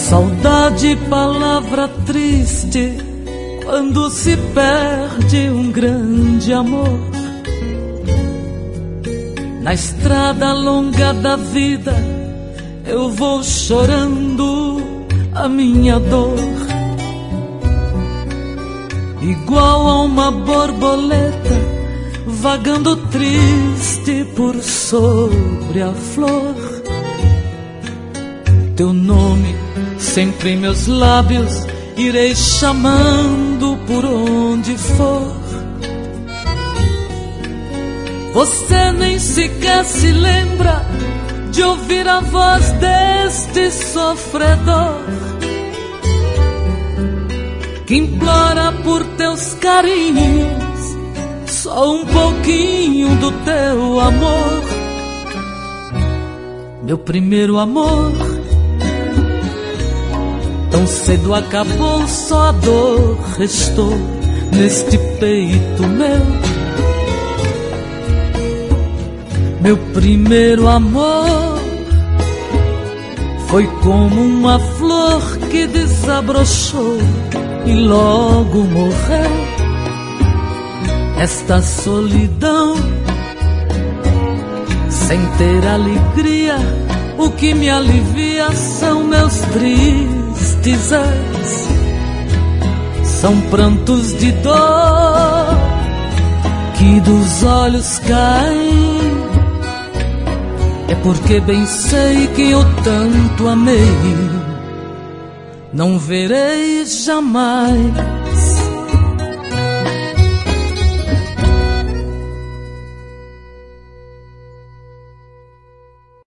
Saudade, palavra triste, quando se perde um grande amor. Na estrada longa da vida, eu vou chorando a minha dor. Igual a uma borboleta, vagando triste por sobre a flor. Teu nome sempre em meus lábios, irei chamando por onde for. Você nem sequer se lembra de ouvir a voz deste sofredor, que implora por teus carinhos só um pouquinho do teu amor. Meu primeiro amor, tão cedo acabou, só a dor restou neste peito meu. Meu primeiro amor foi como uma flor que desabrochou e logo morreu. Esta solidão, sem ter alegria, o que me alivia são meus tristes ais. São prantos de dor que dos olhos caem. É porque bem sei que eu tanto amei, não verei jamais.